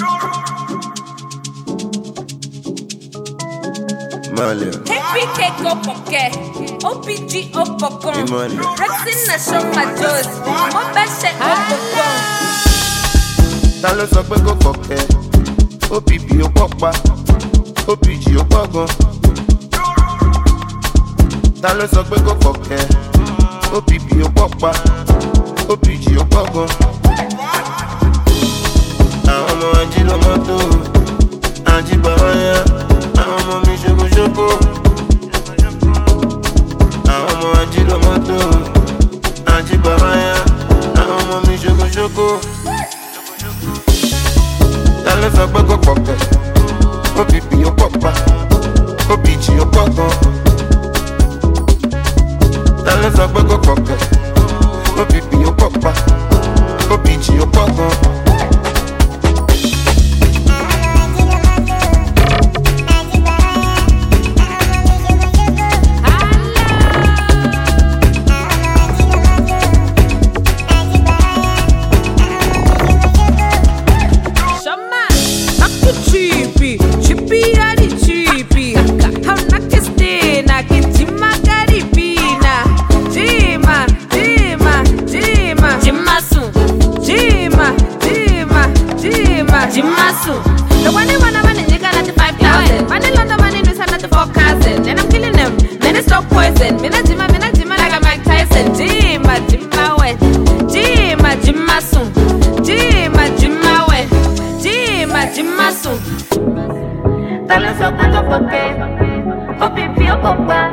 KPK go poke, OPG opokon. Rexing na show my toes, mo best opokon. Ta ló sọ pé kò kọ̀kẹ́, OPP ó pọ̀pá, OPG ó pọ̀gan. Ta ló sọ pé kò kọ̀kẹ́, OPP ó pọ̀pá, OPG ó pọ̀gan. Àwọn ọmọ ají lọ mọ́tò, ají bàbá yá, àwọn ọmọ mi ṣokoṣoko. Àwọn ọmọ ají lọ mọ́tò, ají bàbá yá, àwọn ọmọ mi ṣokoṣoko. Ta ló sọ pé kò kọ̀kẹ́, OPP ó pọ̀pá, OPG ó pọ̀gan. Ta ló sọ pé kò kọ̀kẹ́, OPP ó pọ̀pá, OPG ó pọ̀gan. Jimasu. The one they wanna run and you got 5,000. Money London money news and not the 4,000. And I'm killing them. Then it's stop poison. Mina Jima like a Mike Tyson. Jima wet. Jimasu. Jima wet. Jimasu. Tell us up and up, okay. Hope you feel papa.